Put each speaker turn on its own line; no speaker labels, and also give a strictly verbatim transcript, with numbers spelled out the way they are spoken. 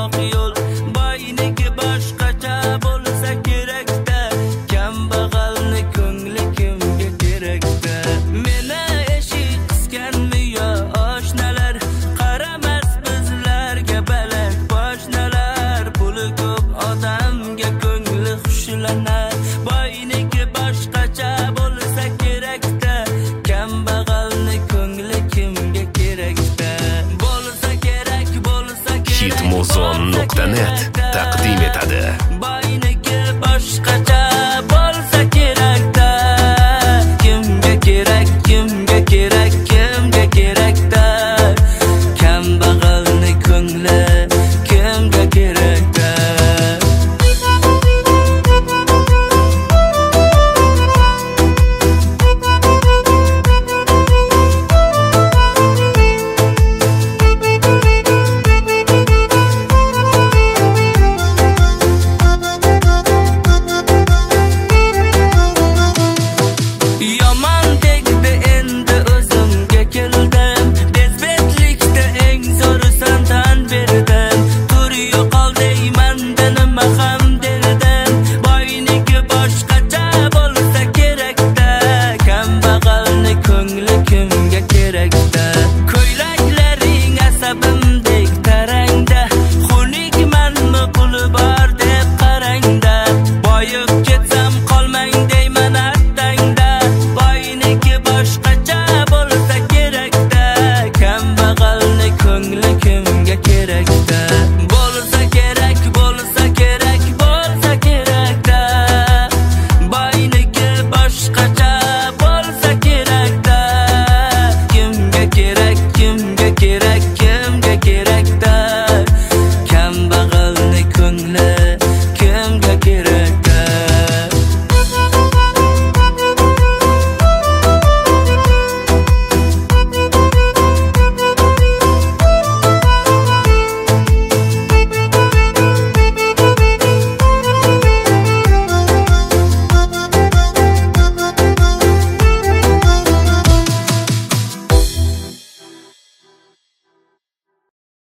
oq yo'l. Boyniki boshqacha bo'lsa kerak-da, kambag'alni ko'ngli kimga kerak-da. Meni eshik qisganmi yo oshnalar, qaramas bizlarga balak boshnalar. Puli ko'p odamga ko'ngli xushlanar. Boyniki boshqacha bo'lsa kerak-da, kambag'alni ko'ngli kimga kerak-da. Bo'lsa kerak, bo'lsa kerak.
hitmuzon nuqta net taqdim etadi.
Boyniki boshqacha bo'lsa kerak-da, kimga kerak, kimga kerak, kimga kerak-da, kambag'alni ko'ngli kimga kerak-da. Yomon tegdi endi o'zimga keldim, bezbetlikda eng zo'risan tan berdim. Tur yo'qol deymanda nima ham derdim. Boyniki boshqacha bo'lsa kerak-da, kambag'alni ko'ngli kimga kerak-da. Ko'ylaklaring asabimdek tarangda, xunukmanmi puli bor deb qarangda. Boyib ketsam qolmang deyman attangda. Boyniki boshqacha bo'lsa kerak-da, kambag'alni ko'ngli kimga kerak-da.